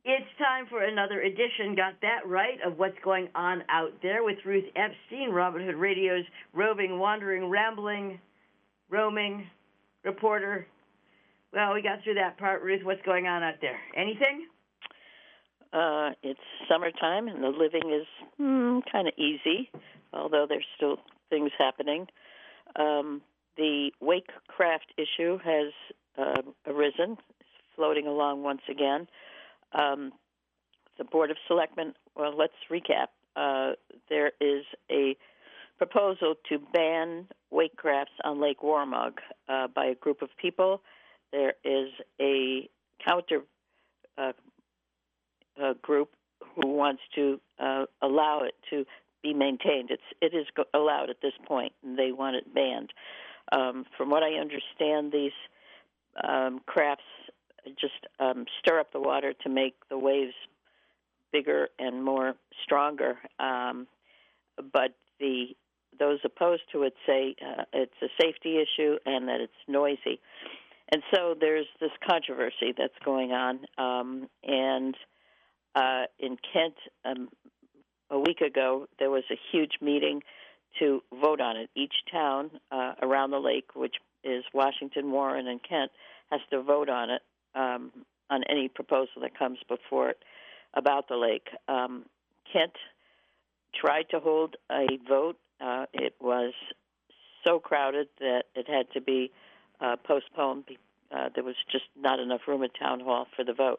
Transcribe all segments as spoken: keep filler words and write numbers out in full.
It's time for another edition, got that right, of What's Going On Out There with Ruth Epstein, Robin Hood Radio's roving, wandering, rambling, roaming reporter. Well, we got through that part, Ruth. What's going on out there? Anything? Uh, it's summertime, and the living is mm, kind of easy, although there's still things happening. Um, the Wakecraft issue has uh, arisen, floating along once again. Um, the Board of Selectmen, well, let's recap. Uh, there is a proposal to ban wakecrafts on Lake Warmog uh, by a group of people. There is a counter uh, uh, group who wants to uh, allow it to be maintained. It's it is go- allowed at this point, and they want it banned. Um, from what I understand, these um, crafts just um, stir up the water to make the waves bigger and more stronger. Um, but the those opposed to it say uh, it's a safety issue and that it's noisy. And so there's this controversy that's going on. Um, and uh, in Kent, um, a week ago, there was a huge meeting to vote on it. Each town uh, around the lake, which is Washington, Warren, and Kent, has to vote on it. Um, on any proposal that comes before it about the lake. Um, Kent tried to hold a vote. Uh, it was so crowded that it had to be uh, postponed. Uh, there was just not enough room at Town Hall for the vote.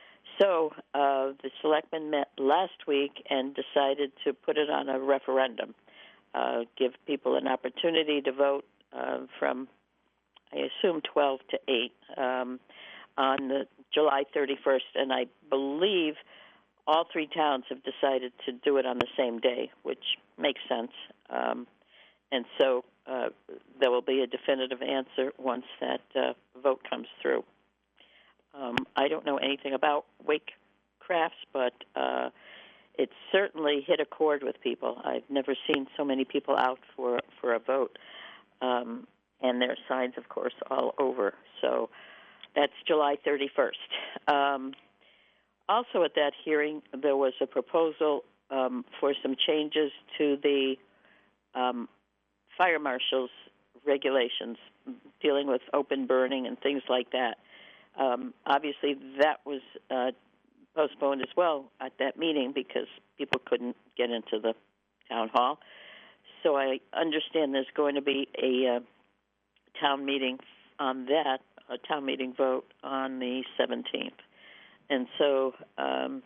So uh, the selectmen met last week and decided to put it on a referendum, uh, give people an opportunity to vote uh, from, I assume, twelve to eight. Um, on the July thirty-first, and I believe all three towns have decided to do it on the same day, which makes sense. Um, and so uh, there will be a definitive answer once that uh, vote comes through. Um, I don't know anything about wake crafts, but uh, it certainly hit a chord with people. I've never seen so many people out for, for a vote. Um, and there are signs, of course, all over. So that's July thirty-first. Um, also at that hearing, there was a proposal um, for some changes to the um, fire marshal's regulations dealing with open burning and things like that. Um, obviously, that was uh, postponed as well at that meeting because people couldn't get into the town hall. So I understand there's going to be a uh, town meeting on that, a town meeting vote on the seventeenth. And so, um,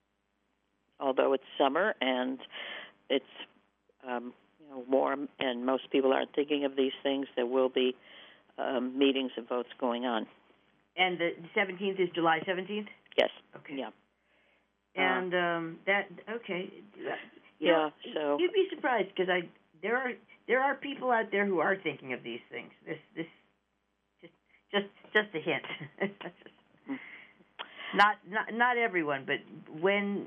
although it's summer and it's um, you know, warm and most people aren't thinking of these things, there will be um, meetings and votes going on. And the seventeenth is July seventeenth? Yes. Okay. Yeah. And um, that, okay. You yeah, know, so. You'd be surprised because I there are there are people out there who are thinking of these things. This this just just just a hint. not not not everyone, but when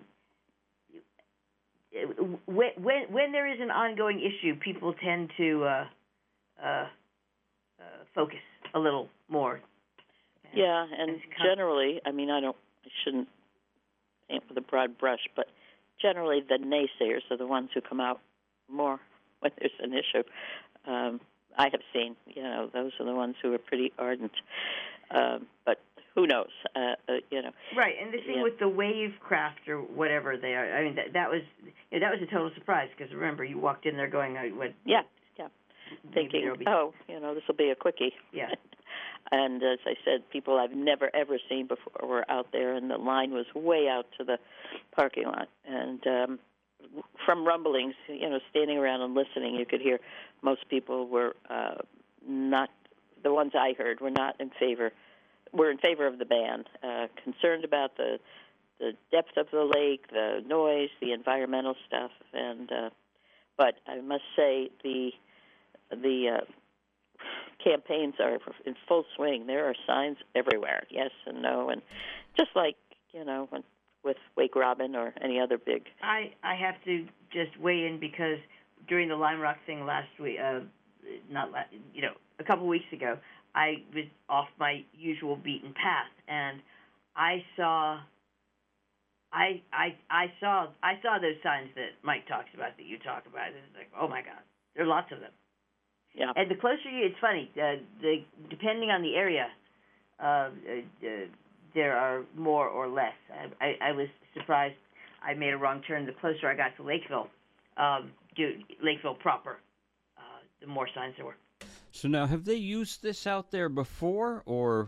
when when when there is an ongoing issue, people tend to uh, uh, uh, focus a little more. Yeah, and generally, I mean, I don't, I shouldn't paint with a broad brush, but generally the naysayers are the ones who come out more when there's an issue. Um, I have seen, you know, those are the ones who are pretty ardent. Um, but who knows, uh, uh, you know. Right, and the thing yeah. with the Wavecraft or whatever they are, I mean, that, that was you know, that was a total surprise because remember, you walked in there going, what? Yeah, yeah, thinking, be... oh, you know, this will be a quickie. Yeah. And as I said, people I've never, ever seen before were out there, and the line was way out to the parking lot. And um, from rumblings, you know, standing around and listening, you could hear most people were uh, not, the ones I heard were not in favor, were in favor of the ban, uh, concerned about the the depth of the lake, the noise, the environmental stuff. And uh, but I must say the the uh, campaigns are in full swing. There are signs everywhere, yes and no, and just like, you know, when, with Wake Robin or any other big. I, I have to just weigh in because during the Lime Rock thing last week, uh, not last, you know, a couple weeks ago, I was off my usual beaten path, and I saw I, I, I saw, I saw those signs that Mike talks about, that you talk about. It's like, oh my God, there are lots of them. Yeah. And the closer you, it's funny. Uh, the depending on the area, uh, uh, there are more or less. I, I, I was surprised. I made a wrong turn. The closer I got to Lakeville, um, to Lakeville proper, uh, the more signs there were. So now, have they used this out there before, or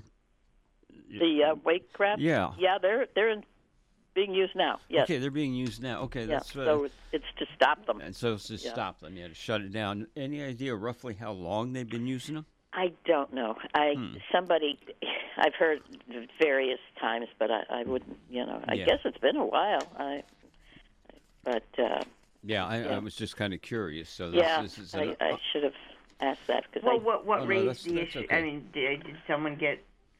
The uh, Wakecraft? Yeah. Yeah, they're they're in, being used now. Yes. Okay, they're being used now. Okay, Yeah. that's uh, So it's, it's to stop them. and so it's to Yeah. stop them, yeah, to shut it down. Any idea roughly how long they've been using them? I don't know. I Hmm. somebody I've heard various times, but I, I wouldn't. You know, I Yeah. guess it's been a while. I, but uh, Yeah, I, Yeah. I was just kind of curious. So this, yeah, this is I, an, I should have asked that because Well, I. what what Oh, no, raised that's- the that's issue? okay. I mean, did, did someone get?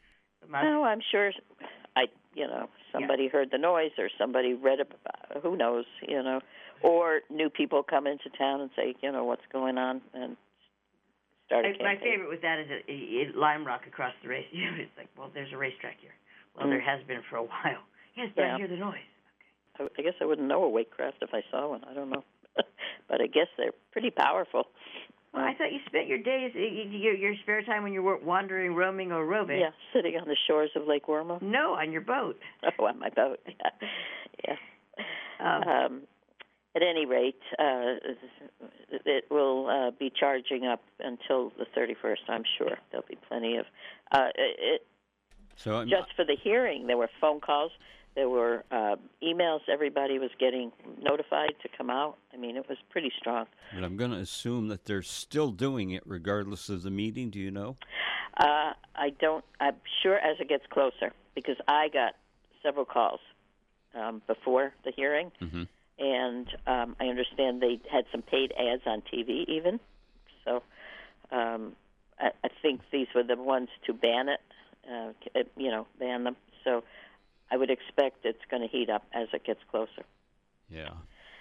No, I'm sure. I you know somebody heard the noise or somebody read about. Who knows? You know, or new people come into town and say, you know, what's going on and start a I, my campaign. favorite with that is at, at Lime Rock across the race. You know, it's like, well, there's a racetrack here. Well, Mm. there has been for a while. Yes, but Yeah. I hear the noise. I, I guess I wouldn't know a Wakecraft if I saw one. I don't know, but I guess they're pretty powerful. Well, I thought you spent your days, y- y- your, your spare time when you were wandering, roaming, or roving. Yeah, sitting on the shores of Lake Wormo. No, on your boat. Oh, on my boat. Yeah. yeah. Um, Um, at any rate, uh, it will uh, be charging up until the thirty-first. I'm sure there'll be plenty of. Uh, it, so I'm, just for the hearing, there were phone calls, there were uh, emails. Everybody was getting notified to come out. I mean, it was pretty strong. but I'm going to assume that they're still doing it regardless of the meeting. Do you know? Uh, I don't. I'm sure as it gets closer because I got several calls um, before the hearing. Mm-hmm. And um, I understand they had some paid ads on T V even. So um, I, I think these were the ones to ban it, uh, you know, ban them. So I would expect it's going to heat up as it gets closer. Yeah.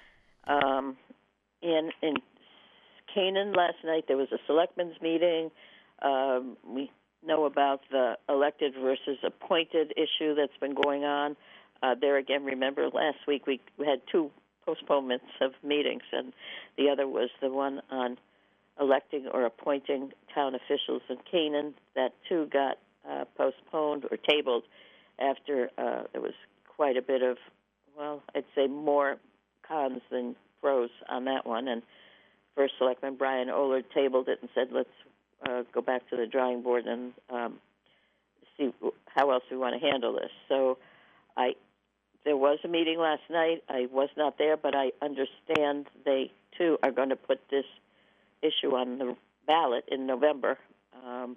Um, in, in Canaan last night, there was a selectmen's meeting. Um, we know about the elected versus appointed issue that's been going on. Uh, there again, remember last week we, we had two postponements of meetings, and the other was the one on electing or appointing town officials in Canaan. That too got uh, postponed or tabled after uh, there was quite a bit of, well, I'd say more cons than pros on that one. And First Selectman Brian Oler tabled it and said, let's uh, go back to the drawing board and um, see how else we want to handle this. So I There was a meeting last night. I was not there, but I understand they, too, are going to put this issue on the ballot in November um,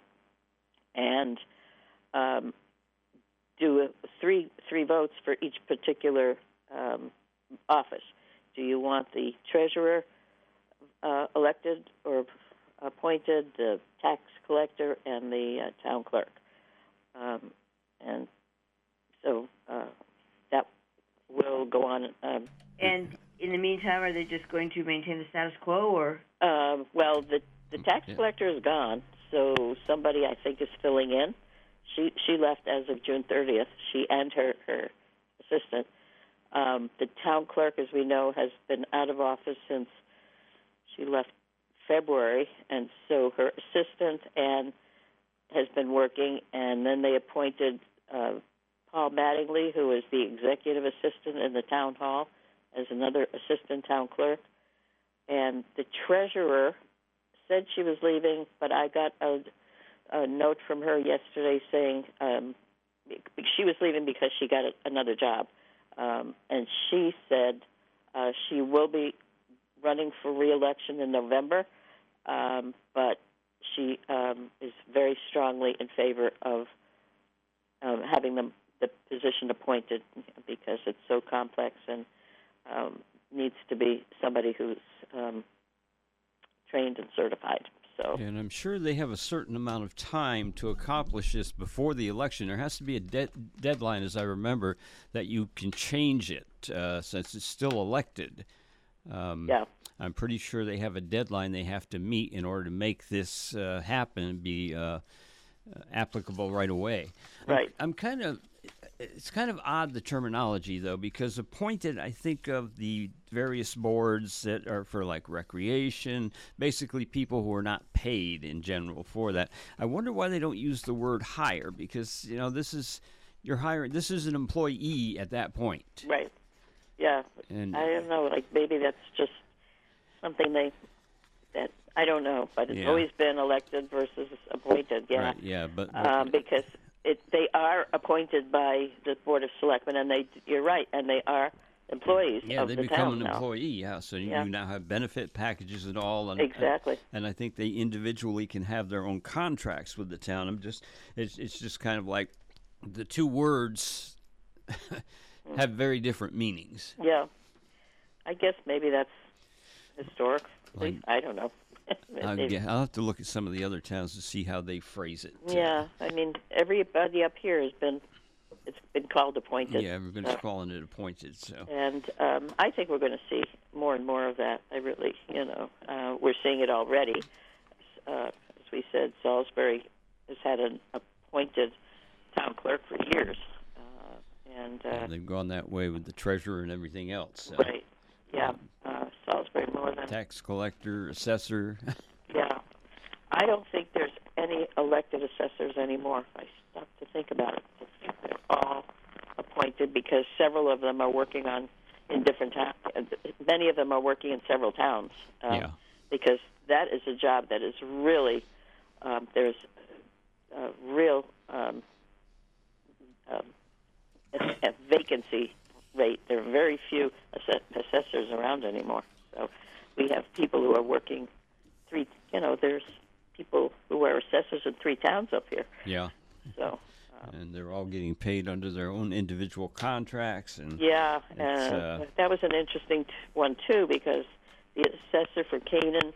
and um, do a, three three votes for each particular um, office. Do you want the treasurer uh, elected or appointed, the tax collector, and the uh, town clerk? Um, and so... Uh, will go on. Um, and in the meantime, are they just going to maintain the status quo, or? uh, well, the the tax Yeah. collector is gone, so somebody I think is filling in. She she left as of June thirtieth. She and her her assistant. Um, the town clerk, as we know, has been out of office since she left February, and so her assistant and has been working, and then they appointed. Uh, Paul Mattingly, who is the executive assistant in the town hall, as another assistant town clerk. And the treasurer said she was leaving, but I got a, a note from her yesterday saying um, she was leaving because she got a, another job. Um, and she said uh, she will be running for re-election in November, um, but she um, is very strongly in favor of um, having them the position appointed because it's so complex and um, needs to be somebody who's um, trained and certified. So, And I'm sure they have a certain amount of time to accomplish this before the election. There has to be a de- deadline, as I remember, that you can change it uh, since it's still elected. Um, yeah. I'm pretty sure they have a deadline they have to meet in order to make this uh, happen and be uh, uh, applicable right away. Right. I'm, I'm kind of it's kind of odd, the terminology, though, because appointed, I think of the various boards that are for, like, recreation, basically people who are not paid in general for that. I wonder why they don't use the word hire, because, you know, this is, you're hiring, this is an employee at that point. Right. Yeah. And I don't know, like, maybe that's just something they, that, I don't know, but it's Yeah. always been elected versus appointed, yeah. Right, yeah, but, but Um, because it, they are appointed by the Board of Selectmen, and they, you're right, and they are employees yeah, of they the become town an now. employee, yeah, so you, Yeah. you now have benefit packages and all. And, Exactly. And I think they individually can have their own contracts with the town. I'm just, it's, it's just kind of like the two words have very different meanings. Yeah. I guess maybe that's historic. Like- I don't know. I'll, It- get, I'll have to look at some of the other towns to see how they phrase it. uh, Yeah, I mean, everybody up here has been, it's been called appointed. Yeah, everybody's so- calling it appointed, so. And um, I think we're going to see more and more of that. I really, you know, uh, we're seeing it already. Uh, as we said, Salisbury has had an appointed town clerk for years. Uh, and, uh, And they've gone that way with the treasurer and everything else. So. right, yeah, uh, Salisbury more than, Tax collector, assessor. yeah. I don't think there's any elected assessors anymore. I stop to think about it. I think they're all appointed because several of them are working on in different towns. Many of them are working in several towns. Um, Yeah. Because that is a job that is really um, there's a real um, um, a, a vacancy rate. There are very few ass- assessors around anymore. So we have people who are working three. You know, there's people who are assessors in three towns up here. Yeah. So And they're all getting paid under their own individual contracts. And yeah, It's, uh, uh, that was an interesting t- one too because the assessor for Canaan,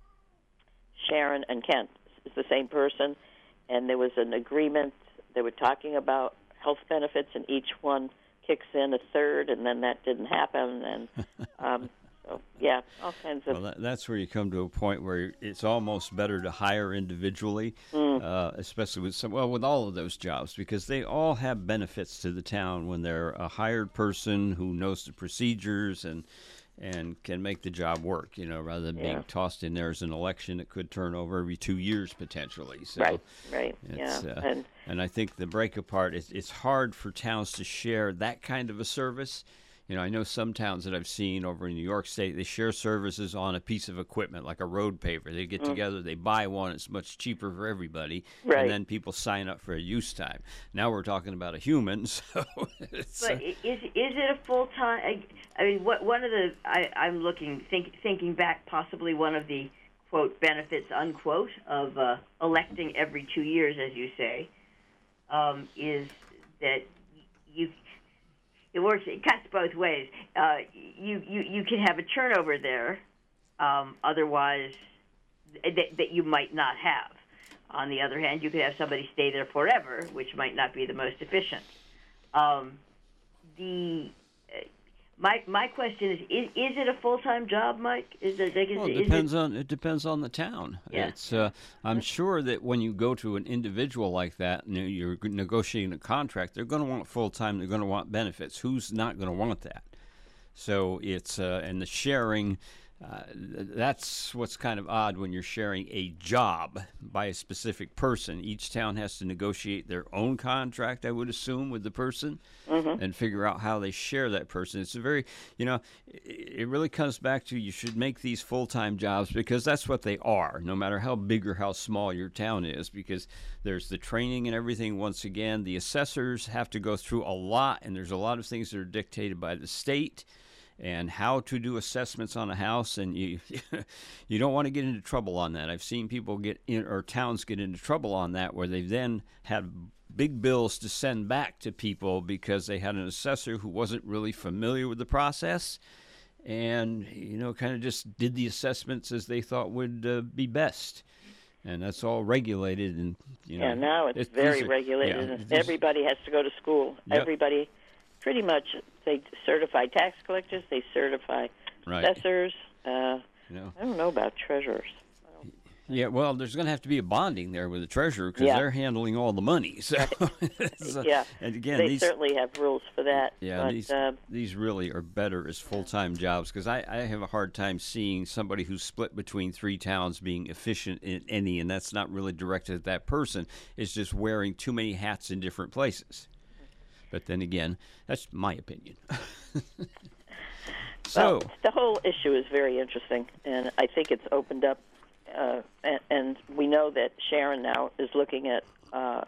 Sharon, and Kent is the same person, and there was an agreement. They were talking about health benefits, and each one kicks in a third, and then that didn't happen, and um, so yeah, all kinds of. well, that, that's where you come to a point where it's almost better to hire individually, Mm. uh, especially with some, well, with all of those jobs, because they all have benefits to the town when they're a hired person who knows the procedures and and can make the job work, you know, rather than Yeah. being tossed in there as an election that could turn over every two years potentially. So Right, right, It's, yeah, uh, and And I think the break apart, it's, it's hard for towns to share that kind of a service. You know, I know some towns that I've seen over in New York State, they share services on a piece of equipment, like a road paver. They get together, they buy one, it's much cheaper for everybody, Right. and then people sign up for a use time. Now we're talking about a human, so it's, But uh, i- is is it a full time? I, I mean, what one of the I, I'm looking think, thinking back, possibly one of the quote benefits unquote of uh, electing every two years, as you say, um, is that you. It works. It cuts both ways. Uh, you, you you can have a turnover there, um, otherwise that, that you might not have. On the other hand, you could have somebody stay there forever, which might not be the most efficient. Um, the uh, my my question is, is: Is it a full time job, Mike? Is it? Is, well, it is depends it, on it depends on the town. Yeah. It's uh, I'm sure that when you go to an individual like that and you're negotiating a contract, they're going to want full time. They're going to want benefits. Who's not going to want that? So it's uh, and the sharing. Uh, th- that's what's kind of odd when you're sharing a job by a specific person. Each town has to negotiate their own contract, I would assume, with the person and figure out how they share that person. It's a very, you know, it, it really comes back to you should make these full-time jobs because that's what they are, no matter how big or how small your town is, because there's the training and everything. Once again, the assessors have to go through a lot, and there's a lot of things that are dictated by the state and how to do assessments on a house, and you you don't want to get into trouble on that. I've seen people get in, or towns get into trouble on that, where they then had big bills to send back to people because they had an assessor who wasn't really familiar with the process, and you know, kind of just did the assessments as they thought would uh, be best. And that's all regulated, and you know. yeah, now it's, it's- very these are- regulated, yeah, and these- everybody has to go to school. Yep. Everybody, pretty much, they certify tax collectors, they certify Right. assessors. Uh, You know. I don't know about treasurers. Yeah, well, there's going to have to be a bonding there with the treasurer because Yeah. they're handling all the money. So, so- Yeah, and again, they these certainly have rules for that. yeah, but, these uh, these really are better as full-time jobs because I, I have a hard time seeing somebody who's split between three towns being efficient in any, and that's not really directed at that person. It's just wearing too many hats in different places. But then again, that's my opinion. So, well, the whole issue is very interesting, and I think it's opened up. Uh, and, and we know that Sharon now is looking at uh,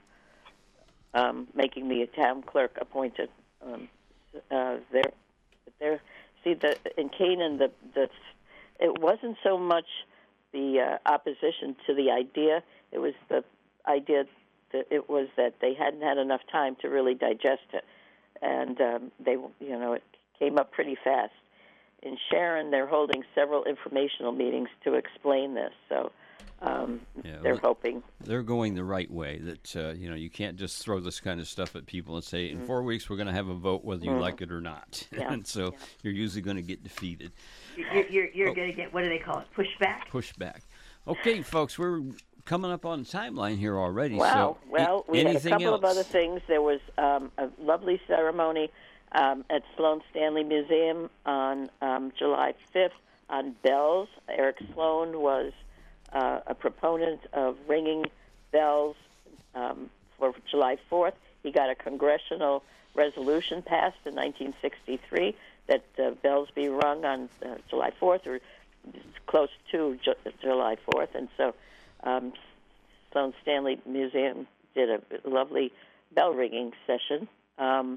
um, making the town clerk appointed. Um, uh, there, there. See, the in Canaan, the the it wasn't so much the uh, opposition to the idea; it was the idea that it was that they hadn't had enough time to really digest it, and um, they, you know, it came up pretty fast. In Sharon, they're holding several informational meetings to explain this, so um, Yeah, they're well, hoping. they're going the right way. That uh, you know, you can't just throw this kind of stuff at people and say, in Mm-hmm. four weeks we're going to have a vote whether you like it or not. Yeah, And so yeah. you're usually going to get defeated. You're, you're, you're Oh. going to get, what do they call it, pushback? Pushback. Okay, folks, we're coming up on the timeline here already. Wow. So, well, a- we had a anything couple of else? other things. There was um, a lovely ceremony um, at Sloan Stanley Museum on um, July fifth on bells. Eric Sloan was uh, a proponent of ringing bells um, for July fourth. He got a congressional resolution passed in nineteen sixty-three that uh, bells be rung on uh, July fourth or close to Ju- July fourth. And so um, Sloan Stanley Museum did a lovely bell ringing session. Um,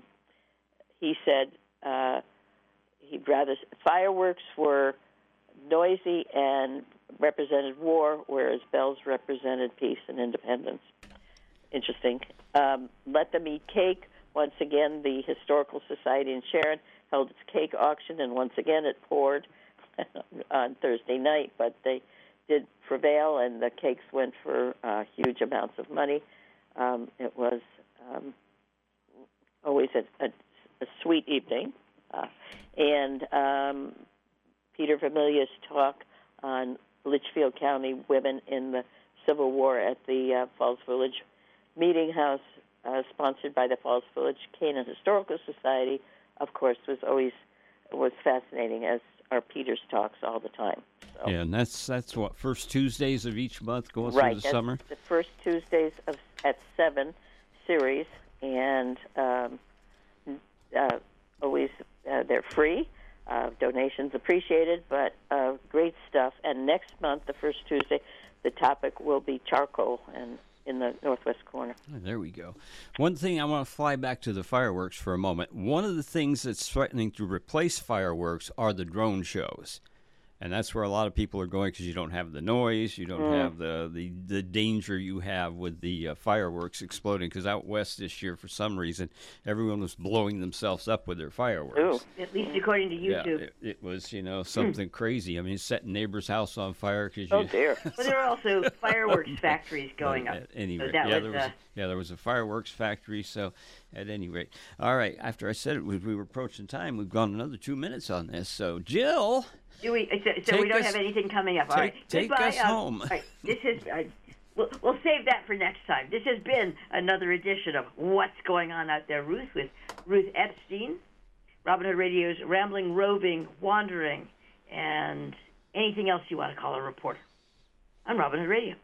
he said uh, he'd rather fireworks were noisy and represented war, whereas bells represented peace and independence. Interesting. Um, Let Them Eat Cake. Once again, the Historical Society in Sharon held its cake auction, and once again it poured on Thursday night, but they did prevail, and the cakes went for uh, huge amounts of money. Um, it was um, always a, a, a sweet evening. Uh, and um, Peter Vermilia's talk on Litchfield County women in the Civil War at the uh, Falls Village Meeting House, uh, sponsored by the Falls Village Canaan Historical Society, of course, was always was fascinating, as are Peter's talks all the time. So. Yeah, and that's that's what first Tuesdays of each month going Right, through the that's summer. the first Tuesdays of at seven series, and um, uh, always uh, they're free. Uh, donations appreciated, but uh, great stuff. And next month, the first Tuesday, the topic will be charcoal and in the northwest corner. Oh, there we go. One thing I want to fly back to the fireworks for a moment. One of the things that's threatening to replace fireworks are the drone shows. And that's where a lot of people are going because you don't have the noise, you don't Mm. have the, the, the danger you have with the uh, fireworks exploding. Because out west this year, for some reason, everyone was blowing themselves up with their fireworks. Ooh. At least according to Yeah, YouTube. it, it was, you know, something crazy. I mean, setting neighbor's house on fire because Oh you... dear. But there are also fireworks factories going But up. At any So rate, that yeah, was, there was uh, yeah, there was a fireworks factory. So, at any rate, all right. After I said it, we, we were approaching time. We've gone another two minutes on this. So, Jill, Do we? So, so Take we don't us- have anything coming up. All take- right. take Goodbye. us Um, home. All right. This is. Uh, we'll, we'll save that for next time. This has been another edition of What's Going On Out There, Ruth, with Ruth Epstein, Robin Hood Radio's rambling, roving, wandering, and anything else you want to call a reporter. I'm Robin Hood Radio.